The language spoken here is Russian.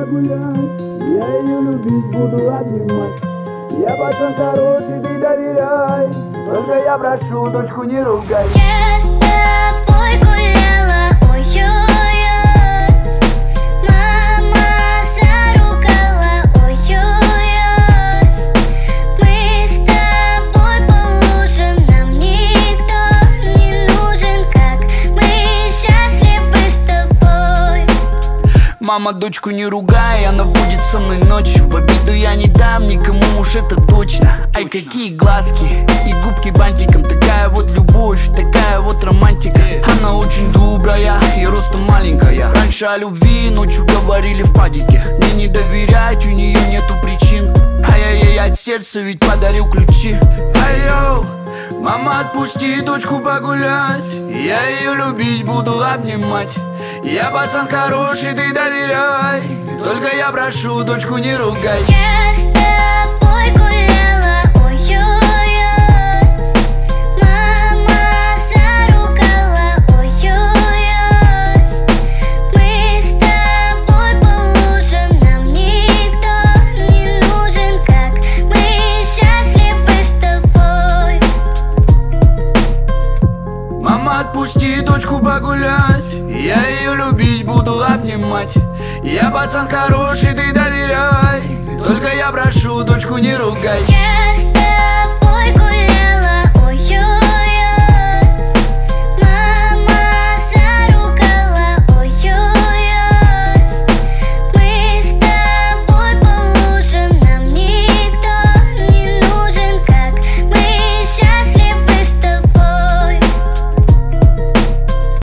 погулять, я ее любить буду, обнимать. Я пацан хороший, ты доверяй, только я прошу, дочку не ругай. Я с тобой гуляла, ой-ой-ой, мама заругала, ой-ой-ой. Мы с тобой по лужам, нам никто не нужен, как мы счастливы с тобой. Мама, дочку не ругай, она будет со мной ночью. В обиду я не дам никому, уж это точно. Ай, какие глазки и губки бантиком. Такая вот любовь, такая вот романтика. Она очень добрая и ростом маленькая. Раньше о любви ночью говорили в падике. Мне не доверять, у нее нету причин. Ай-яй-яй, от сердца ведь подарил ключи. Ай-йоу, мама, отпусти дочку погулять, я ее любить буду, обнимать. Я пацан хороший, ты доверяй, только я прошу, дочку не ругай. Я с тобой гуляла, ой-ой-ой, мама заругала, ой-ой-ой. Мы с тобой по лужам, нам никто не нужен, как мы счастливы с тобой. Мама, отпусти дочку погулять, я ее любить буду, обнимать. Я пацан хороший, ты доверяй, только я прошу, дочку не ругай. Я